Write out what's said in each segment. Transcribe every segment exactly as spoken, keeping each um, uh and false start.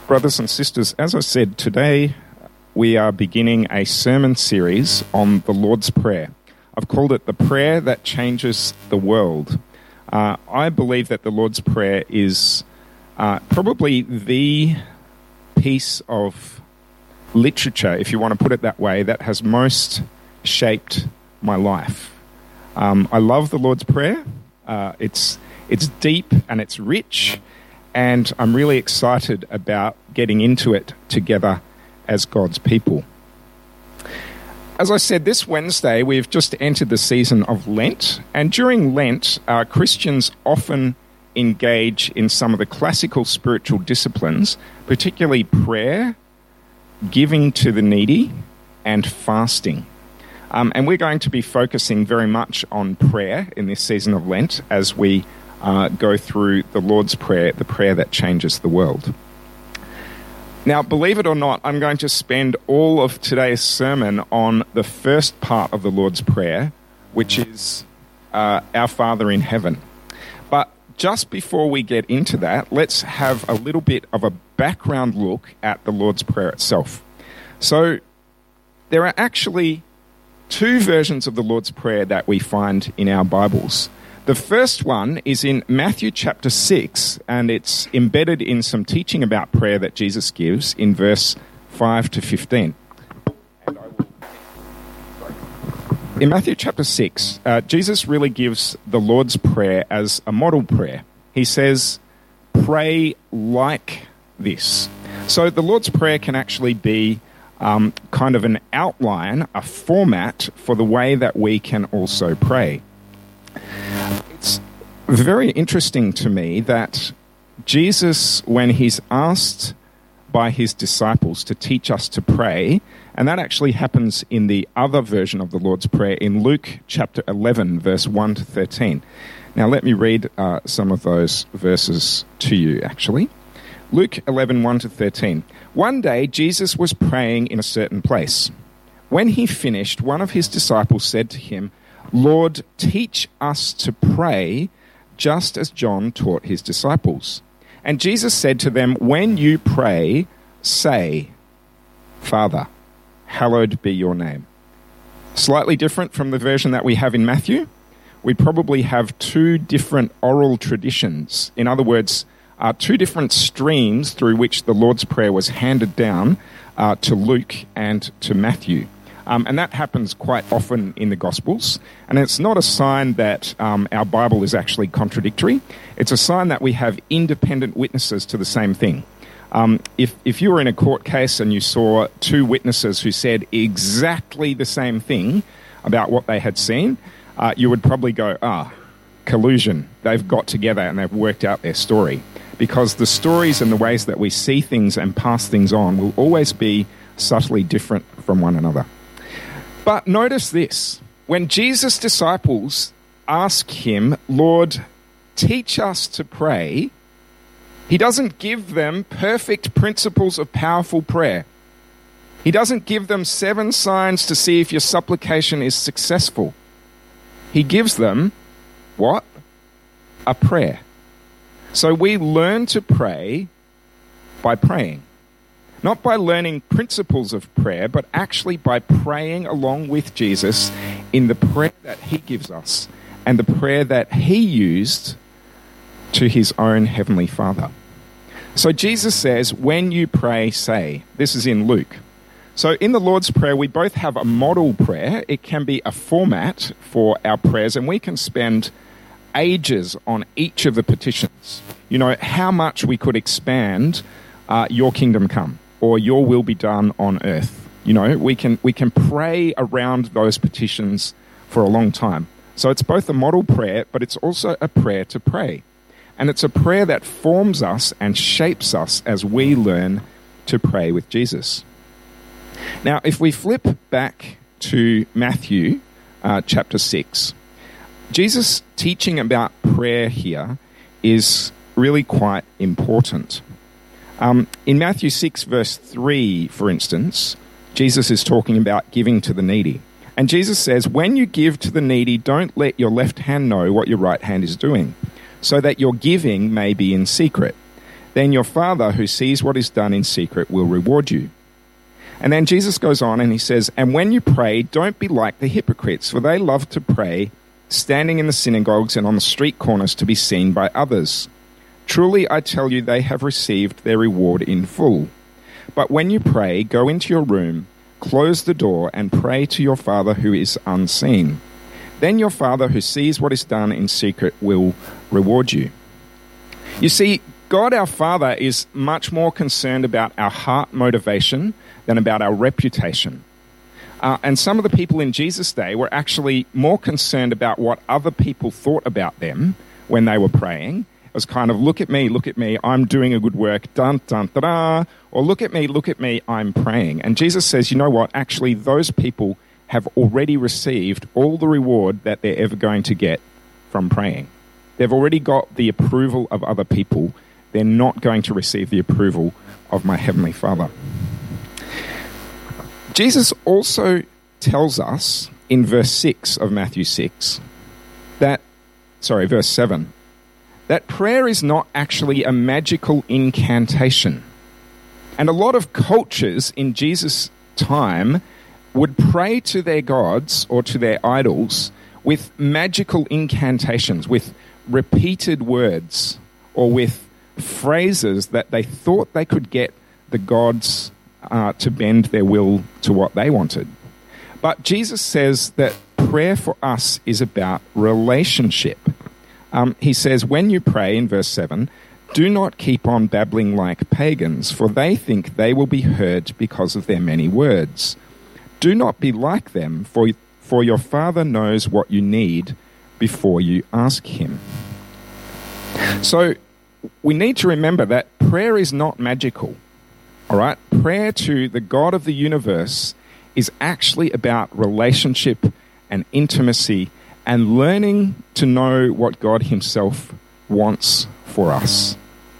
Brothers and sisters, as I said, today we are beginning a sermon series on the Lord's Prayer. I've called it the prayer that changes the world. Uh, I believe that the Lord's Prayer is uh, probably the piece of literature, if you want to put it that way, that has most shaped my life. Um, I love the Lord's Prayer. Uh, it's it's deep and it's rich, and I'm really excited about getting into it together as God's people. As I said, this Wednesday we've just entered the season of Lent, and during Lent, uh, Christians often engage in some of the classical spiritual disciplines, particularly prayer, giving to the needy, and fasting. Um, and we're going to be focusing very much on prayer in this season of Lent as we uh, go through the Lord's Prayer, the prayer that changes the world. Now, believe it or not, I'm going to spend all of today's sermon on the first part of the Lord's Prayer, which is uh, Our Father in Heaven. But just before we get into that, let's have a little bit of a background look at the Lord's Prayer itself. So, there are actually two versions of the Lord's Prayer that we find in our Bibles. The first one is in Matthew chapter six, and it's embedded in some teaching about prayer that Jesus gives in verse five to fifteen. And I will... In Matthew chapter six, uh, Jesus really gives the Lord's Prayer as a model prayer. He says, pray like this. So the Lord's Prayer can actually be um, kind of an outline, a format for the way that we can also pray. It's very interesting to me that Jesus, when he's asked by his disciples to teach us to pray, and that actually happens in the other version of the Lord's Prayer in Luke chapter eleven, verse one to thirteen. Now let me read uh, some of those verses to you, actually. Luke eleven, one to thirteen. One day Jesus was praying in a certain place. When he finished, one of his disciples said to him, Lord, teach us to pray, just as John taught his disciples. And Jesus said to them, when you pray, say, Father, hallowed be your name. Slightly different from the version that we have in Matthew. We probably have two different oral traditions. In other words, uh, two different streams through which the Lord's Prayer was handed down uh, to Luke and to Matthew. Um, and that happens quite often in the Gospels. And it's not a sign that um, our Bible is actually contradictory. It's a sign that we have independent witnesses to the same thing. Um, if, if you were in a court case and you saw two witnesses who said exactly the same thing about what they had seen, uh, you would probably go, ah, collusion. They've got together and they've worked out their story. Because the stories and the ways that we see things and pass things on will always be subtly different from one another. But notice this, when Jesus' disciples ask him, Lord, teach us to pray, he doesn't give them perfect principles of powerful prayer. He doesn't give them seven signs to see if your supplication is successful. He gives them, what? A prayer. So we learn to pray by praying. Not by learning principles of prayer, but actually by praying along with Jesus in the prayer that he gives us and the prayer that he used to his own heavenly Father. So Jesus says, when you pray, say. This is in Luke. So in the Lord's Prayer, we both have a model prayer. It can be a format for our prayers, and we can spend ages on each of the petitions. You know, how much we could expand uh, your kingdom come, or your will be done on earth. You know, we can we can pray around those petitions for a long time. So it's both a model prayer, but it's also a prayer to pray. And it's a prayer that forms us and shapes us as we learn to pray with Jesus. Now, if we flip back to Matthew uh, chapter six, Jesus' teaching about prayer here is really quite important. Um, in Matthew six, verse three, for instance, Jesus is talking about giving to the needy. And Jesus says, when you give to the needy, don't let your left hand know what your right hand is doing, so that your giving may be in secret. Then your Father who sees what is done in secret will reward you. And then Jesus goes on and he says, and when you pray, don't be like the hypocrites, for they love to pray, standing in the synagogues and on the street corners to be seen by others. Truly, I tell you, they have received their reward in full. But when you pray, go into your room, close the door, and pray to your Father who is unseen. Then your Father who sees what is done in secret will reward you. You see, God our Father is much more concerned about our heart motivation than about our reputation. Uh, and some of the people in Jesus' day were actually more concerned about what other people thought about them when they were praying. It was kind of, look at me, look at me, I'm doing a good work, dun, dun, da-da, or look at me, look at me, I'm praying. And Jesus says, you know what, actually those people have already received all the reward that they're ever going to get from praying. They've already got the approval of other people. They're not going to receive the approval of my Heavenly Father. Jesus also tells us in verse six of Matthew six that, sorry, verse seven, that prayer is not actually a magical incantation. And a lot of cultures in Jesus' time would pray to their gods or to their idols with magical incantations, with repeated words, or with phrases that they thought they could get the gods uh, to bend their will to what they wanted. But Jesus says that prayer for us is about relationship. Um, he says, when you pray, in verse seven, do not keep on babbling like pagans, for they think they will be heard because of their many words. Do not be like them, for, for your Father knows what you need before you ask him. So we need to remember that prayer is not magical. All right? Prayer to the God of the universe is actually about relationship and intimacy and learning to know what God himself wants for us.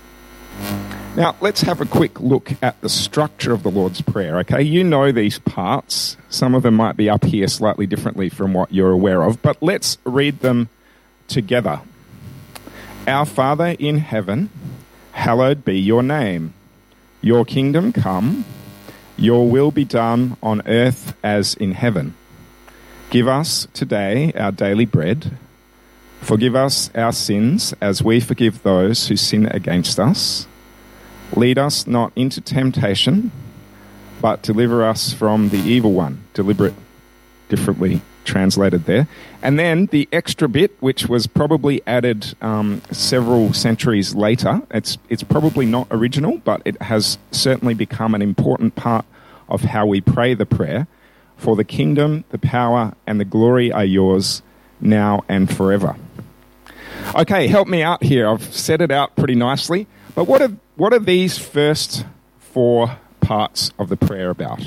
Now, let's have a quick look at the structure of the Lord's Prayer, okay? You know these parts. Some of them might be up here slightly differently from what you're aware of, but let's read them together. Our Father in heaven, hallowed be your name. Your kingdom come, your will be done on earth as in heaven. Give us today our daily bread. Forgive us our sins as we forgive those who sin against us. Lead us not into temptation, but deliver us from the evil one. Deliberate, differently translated there. And then the extra bit, which was probably added um, several centuries later. It's it's probably not original, but it has certainly become an important part of how we pray the prayer. For the kingdom, the power, and the glory are yours now and forever. Okay, help me out here. I've set it out pretty nicely. But what are, what are these first four parts of the prayer about?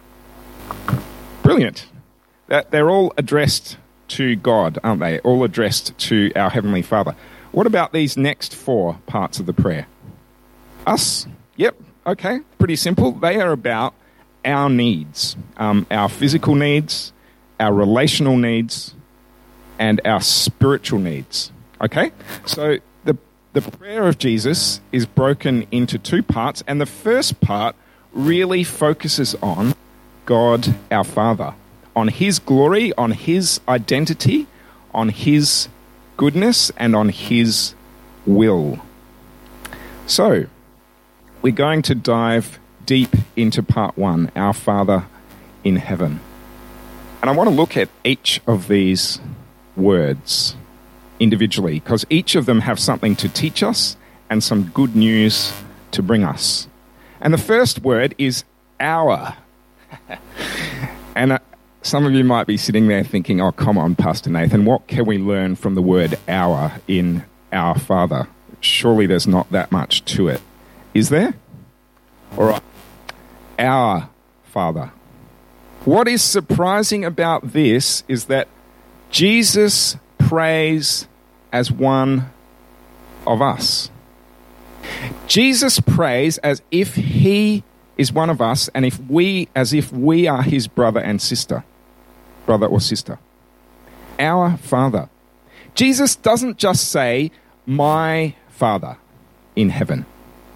Brilliant. That they're all addressed to God, aren't they? All addressed to our Heavenly Father. What about these next four parts of the prayer? Us? Yep. Okay. Pretty simple. They are about our needs, um, our physical needs, our relational needs, and our spiritual needs. Okay? So the the prayer of Jesus is broken into two parts, and the first part really focuses on God our Father, on his glory, on his identity, on his goodness, and on his will. So, we're going to dive deep into part one, Our Father in Heaven. And I want to look at each of these words individually, because each of them have something to teach us and some good news to bring us. And the first word is our. and uh, some of you might be sitting there thinking, oh, come on, Pastor Nathan, what can we learn from the word our in Our Father? Surely there's not that much to it. Is there? All right. Our Father. What is surprising about this is that Jesus prays as one of us. Jesus prays as if he is one of us, and if we, as if we are his brother and sister, brother or sister. Our Father. Jesus doesn't just say, my Father in heaven.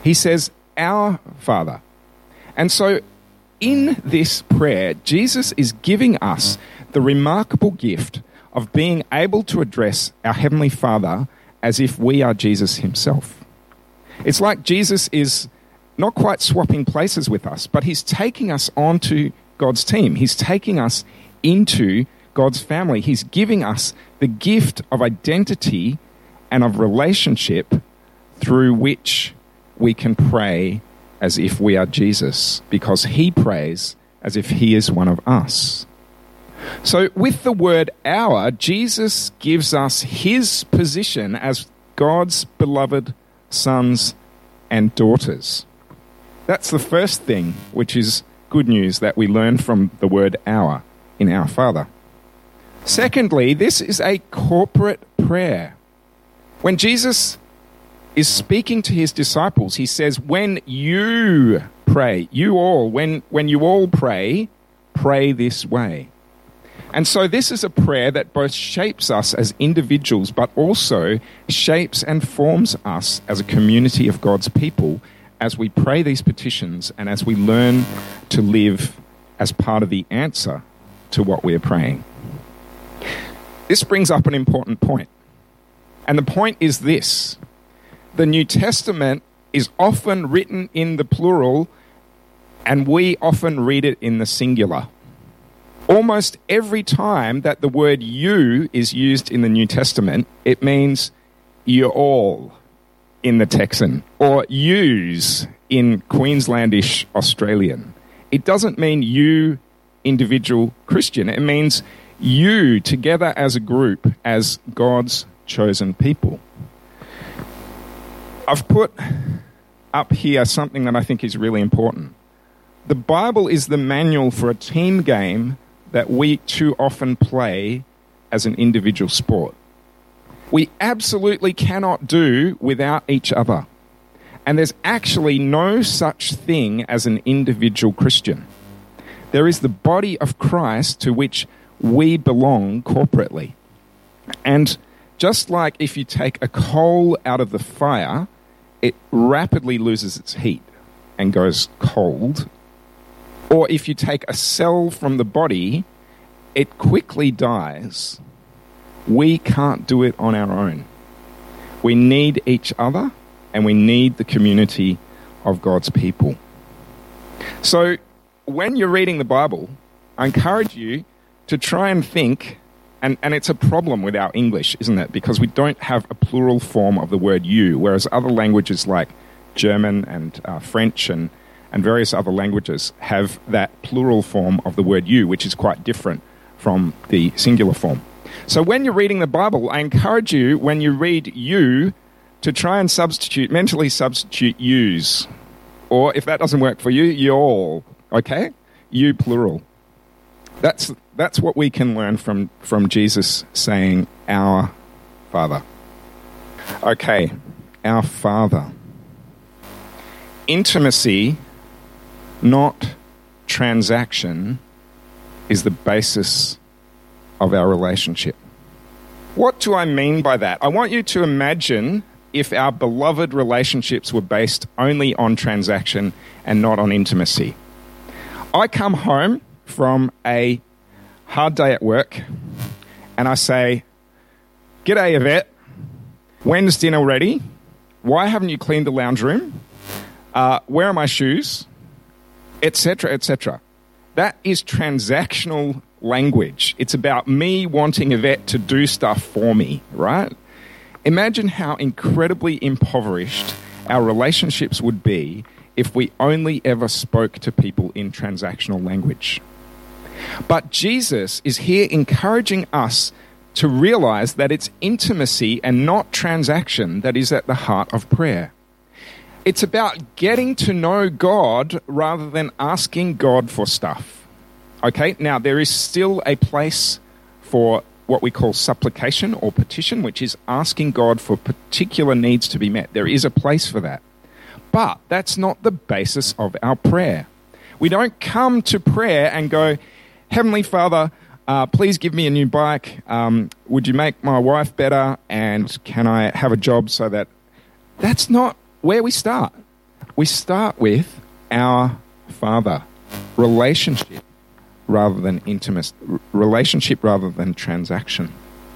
He says, our Father. And so in this prayer, Jesus is giving us the remarkable gift of being able to address our Heavenly Father as if we are Jesus himself. It's like Jesus is not quite swapping places with us, but he's taking us onto God's team. He's taking us into God's family. He's giving us the gift of identity and of relationship through which we can pray as if we are Jesus, because he prays as if he is one of us. So with the word our, Jesus gives us his position as God's beloved sons and daughters. That's the first thing, which is good news that we learn from the word our in our Father. Secondly, this is a corporate prayer. When Jesus is speaking to his disciples, he says, when you pray, you all, when, when you all pray, pray this way. And so this is a prayer that both shapes us as individuals, but also shapes and forms us as a community of God's people as we pray these petitions and as we learn to live as part of the answer to what we are praying. This brings up an important point. And the point is this: the New Testament is often written in the plural, and we often read it in the singular. Almost every time that the word you is used in the New Testament, it means you all in the Texan, or yous in Queenslandish Australian. It doesn't mean you, individual Christian. It means you together as a group, as God's chosen people. I've put up here something that I think is really important. The Bible is the manual for a team game that we too often play as an individual sport. We absolutely cannot do without each other. And there's actually no such thing as an individual Christian. There is the body of Christ to which we belong corporately. And just like if you take a coal out of the fire, it rapidly loses its heat and goes cold. Or if you take a cell from the body, it quickly dies. We can't do it on our own. We need each other, and we need the community of God's people. So when you're reading the Bible, I encourage you to try and think, and, and it's a problem with our English, isn't it? Because we don't have a plural form of the word you, whereas other languages like German and uh, French and, and various other languages have that plural form of the word you, which is quite different from the singular form. So when you're reading the Bible, I encourage you, when you read you, to try and substitute, mentally substitute yous. Or if that doesn't work for you, y'all, okay? You plural. That's that's what we can learn from, from Jesus saying, our Father. Okay, our Father. Intimacy, not transaction, is the basis of our relationship. What do I mean by that? I want you to imagine if our beloved relationships were based only on transaction and not on intimacy. I come home from a hard day at work and I say, "G'day, Yvette. When's dinner ready? Why haven't you cleaned the lounge room? Uh, where are my shoes?" Etc, et cetera. That is transactional language. It's about me wanting Yvette to do stuff for me, right? Imagine how incredibly impoverished our relationships would be if we only ever spoke to people in transactional language. But Jesus is here encouraging us to realize that it's intimacy and not transaction that is at the heart of prayer. It's about getting to know God rather than asking God for stuff. Okay, now there is still a place for what we call supplication or petition, which is asking God for particular needs to be met. There is a place for that. But that's not the basis of our prayer. We don't come to prayer and go, "Heavenly Father, uh, please give me a new bike. Um, would you make my wife better? And can I have a job so that..." That's not where we start. we start with our Father. Relationship rather than intimacy. Relationship rather than transaction.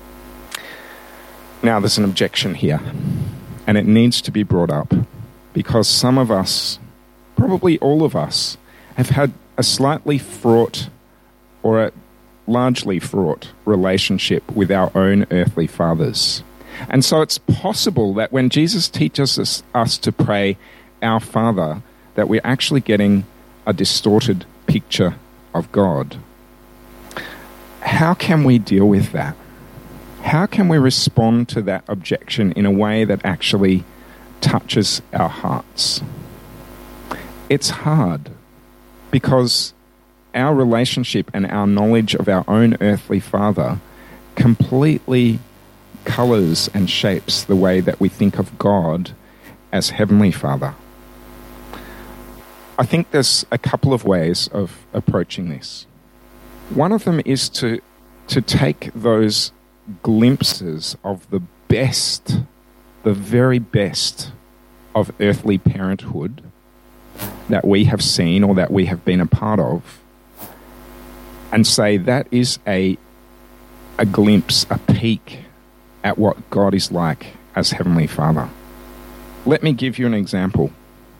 Now, there's an objection here, and it needs to be brought up, because some of us, probably all of us, have had a slightly fraught or a largely fraught relationship with our own earthly fathers. And so it's possible that when Jesus teaches us, us to pray, our Father, that we're actually getting a distorted picture of God. How can we deal with that? How can we respond to that objection in a way that actually touches our hearts? It's hard, because our relationship and our knowledge of our own earthly father completely colours and shapes the way that we think of God as Heavenly Father. I think there's a couple of ways of approaching this. One of them is to, to take those glimpses of the best, the very best of earthly parenthood that we have seen or that we have been a part of, and say that is a, a glimpse, a peek at what God is like as Heavenly Father. Let me give you an example.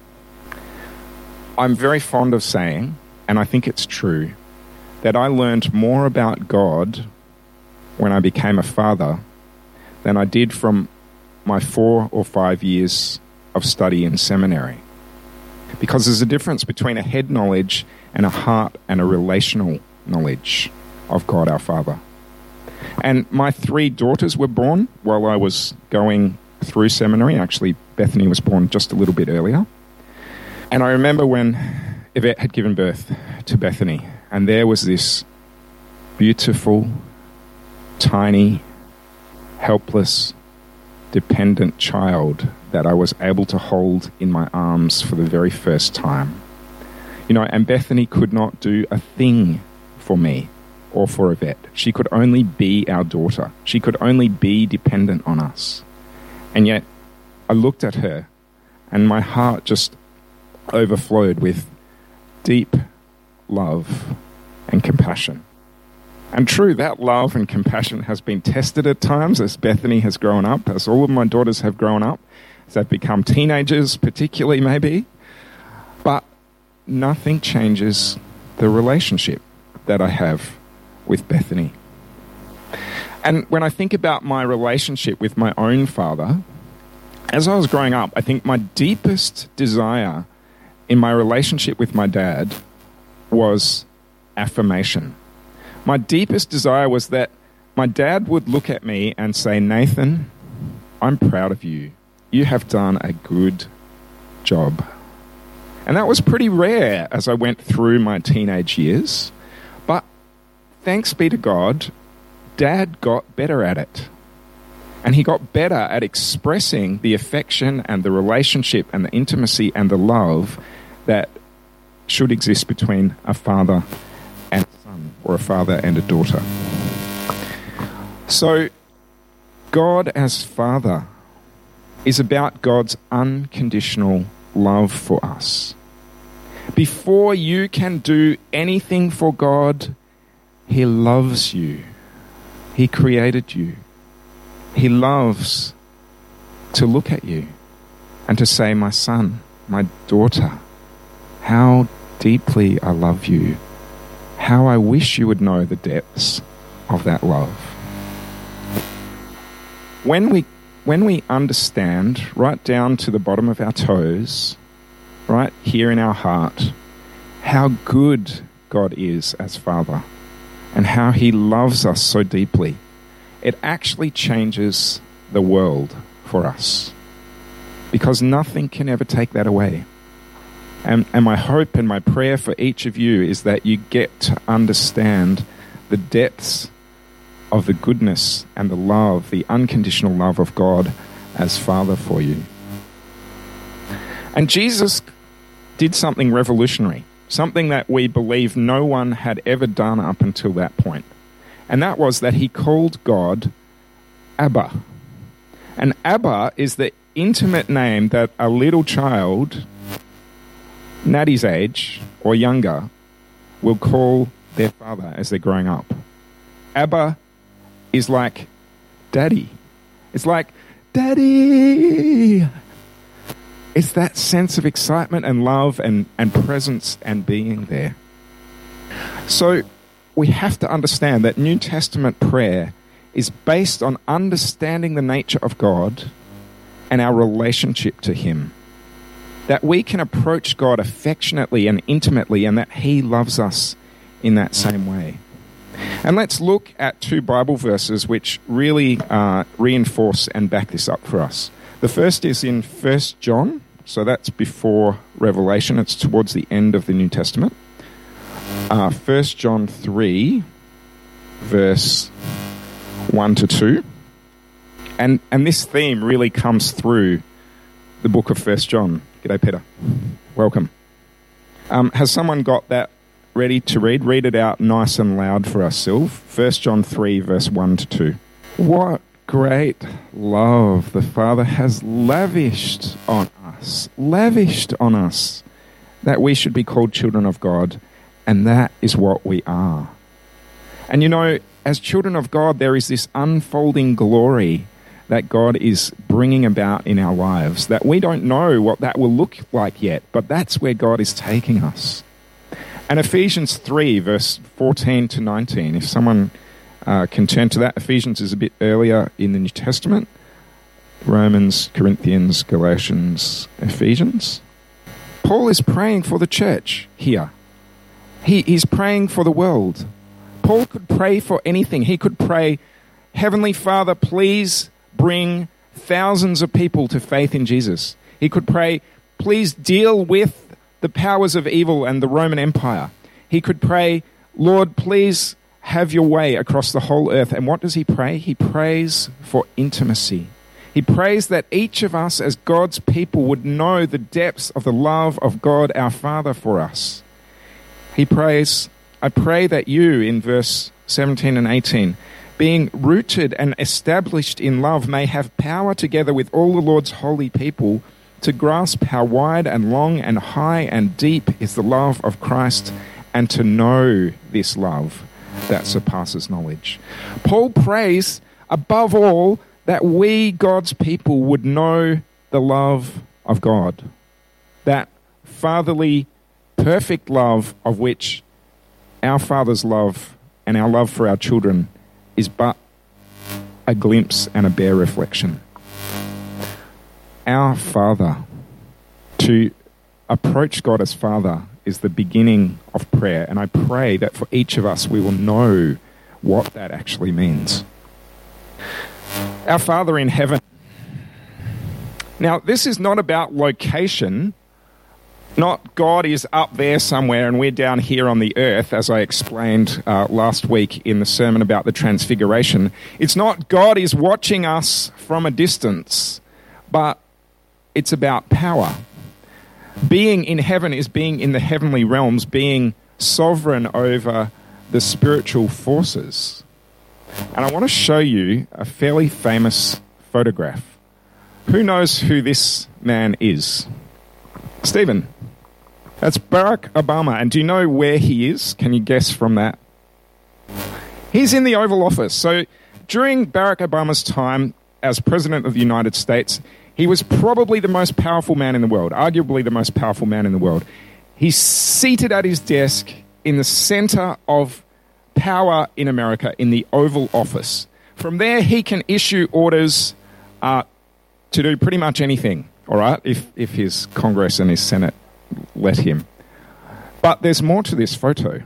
I'm very fond of saying, and I think it's true, that I learned more about God when I became a father than I did from my four or five years of study in seminary. Because there's a difference between a head knowledge and a heart and a relational knowledge of God our Father. And my three daughters were born while I was going through seminary. Actually, Bethany was born just a little bit earlier. And I remember when Yvette had given birth to Bethany, and there was this beautiful, tiny, helpless, dependent child that I was able to hold in my arms for the very first time. You know, and Bethany could not do a thing for me or for Yvette. She could only be our daughter. She could only be dependent on us. And yet, I looked at her, and my heart just overflowed with deep love and compassion. And true, that love and compassion has been tested at times as Bethany has grown up, as all of my daughters have grown up, as they've become teenagers particularly maybe. But nothing changes the relationship that I have with Bethany. And when I think about my relationship with my own father, as I was growing up, I think my deepest desire in my relationship with my dad was affirmation. My deepest desire was that my dad would look at me and say, "Nathan, I'm proud of you. You have done a good job." And that was pretty rare as I went through my teenage years. But thanks be to God, Dad got better at it. And he got better at expressing the affection and the relationship and the intimacy and the love that should exist between a father and a son, or a father and a daughter. So, God as Father is about God's unconditional love for us. Before you can do anything for God, He loves you. He created you. He loves to look at you and to say, "My son, my daughter, how deeply I love you. How I wish you would know the depths of that love." When we when we understand right down to the bottom of our toes, right here in our heart, how good God is as Father and how He loves us so deeply, it actually changes the world for us, because nothing can ever take that away. And, and my hope and my prayer for each of you is that you get to understand the depths of the goodness and the love, the unconditional love of God as Father for you. And Jesus did something revolutionary, something that we believe no one had ever done up until that point. And that was that He called God Abba. And Abba is the intimate name that a little child Natty's age or younger will call their father as they're growing up. Abba is like daddy. It's like, daddy! It's that sense of excitement and love and, and presence and being there. So we have to understand that New Testament prayer is based on understanding the nature of God and our relationship to Him. That we can approach God affectionately and intimately, and that He loves us in that same way. And let's look at two Bible verses which really uh, reinforce and back this up for us. The first is in First John, so that's before Revelation. It's towards the end of the New Testament. Uh, First John three, verse one to two. And, and this theme really comes through the book of First John. G'day, Peter. Welcome. Um, has someone got that ready to read? Read it out nice and loud for us, Sylv. First John three, verse one to two. What great love the Father has lavished on us, lavished on us, that we should be called children of God, and that is what we are. And you know, as children of God, there is this unfolding glory that God is bringing about in our lives, that we don't know what that will look like yet, but that's where God is taking us. And Ephesians three, verse fourteen to nineteen, if someone uh, can turn to that. Ephesians is a bit earlier in the New Testament. Romans, Corinthians, Galatians, Ephesians. Paul is praying for the church here. He, he's praying for the world. Paul could pray for anything. He could pray, Heavenly Father, please bring thousands of people to faith in Jesus. He could pray, please deal with the powers of evil and the Roman Empire. He could pray, Lord, please have your way across the whole earth. And what does he pray? He prays for intimacy. He prays that each of us as God's people would know the depths of the love of God our Father for us. He prays, I pray that you, in verse seventeen and eighteen, being rooted and established in love, may have power together with all the Lord's holy people to grasp how wide and long and high and deep is the love of Christ, and to know this love that surpasses knowledge. Paul prays, above all, that we, God's people, would know the love of God, that fatherly, perfect love of which our Father's love and our love for our children is but a glimpse and a bare reflection. Our Father, to approach God as Father, is the beginning of prayer, and I pray that for each of us we will know what that actually means. Our Father in heaven. Now, this is not about location, not God is up there somewhere and we're down here on the earth, as I explained uh, last week in the sermon about the Transfiguration. It's not God is watching us from a distance, but it's about power. Being in heaven is being in the heavenly realms, being sovereign over the spiritual forces. And I want to show you a fairly famous photograph. Who knows who this man is? Stephen. That's Barack Obama. And do you know where he is? Can you guess from that? He's in the Oval Office. So during Barack Obama's time as President of the United States, he was probably the most powerful man in the world, arguably the most powerful man in the world. He's seated at his desk in the center of power in America, in the Oval Office. From there, he can issue orders uh, to do pretty much anything, all right, if, if his Congress and his Senate let him. But there's more to this photo.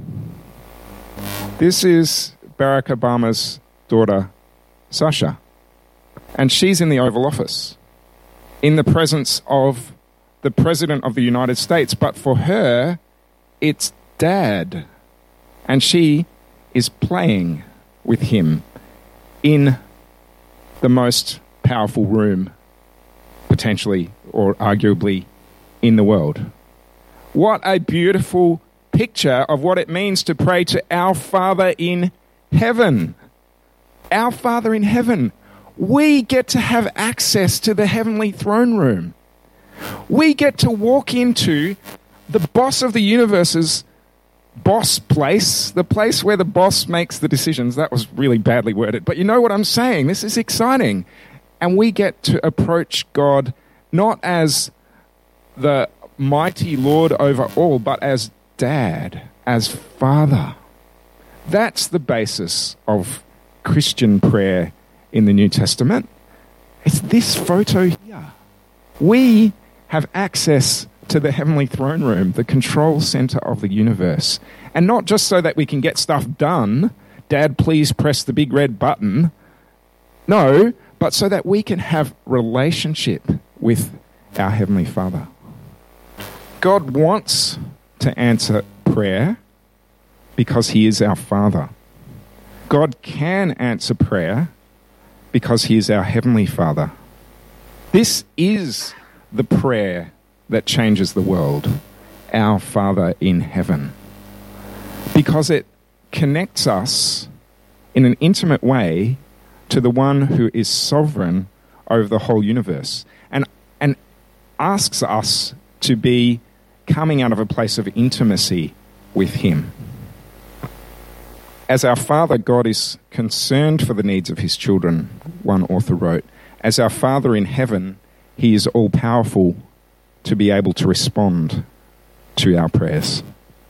This is Barack Obama's daughter, Sasha. And she's in the Oval Office in the presence of the President of the United States. But for her, it's Dad. And she is playing with him in the most powerful room, potentially or arguably, in the world. What a beautiful picture of what it means to pray to our Father in heaven. Our Father in heaven. We get to have access to the heavenly throne room. We get to walk into the boss of the universe's boss place, the place where the boss makes the decisions. That was really badly worded, but you know what I'm saying. This is exciting. And we get to approach God not as the mighty Lord over all, but as Dad, as Father. That's the basis of Christian prayer in the New Testament. It's this photo here. We have access to the heavenly throne room, the control center of the universe. And not just so that we can get stuff done, Dad, please press the big red button. No, but so that we can have relationship with our Heavenly Father. God wants to answer prayer because He is our Father. God can answer prayer because He is our Heavenly Father. This is the prayer that changes the world, our Father in heaven, because it connects us in an intimate way to the one who is sovereign over the whole universe, and and asks us to be coming out of a place of intimacy with Him. As our Father, God is concerned for the needs of His children, one author wrote. As our Father in heaven, He is all-powerful to be able to respond to our prayers.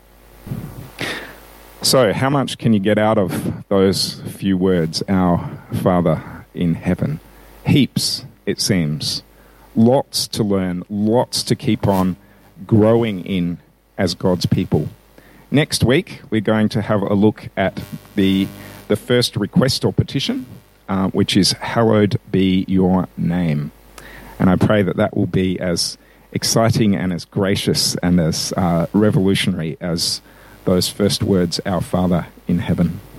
So, how much can you get out of those few words, our Father in heaven? Heaps, it seems. Lots to learn, lots to keep on growing in as God's people. Next week, we're going to have a look at the, the first request or petition, uh, which is, hallowed be your name. And I pray that that will be as exciting and as gracious and as uh, revolutionary as those first words, our Father in heaven.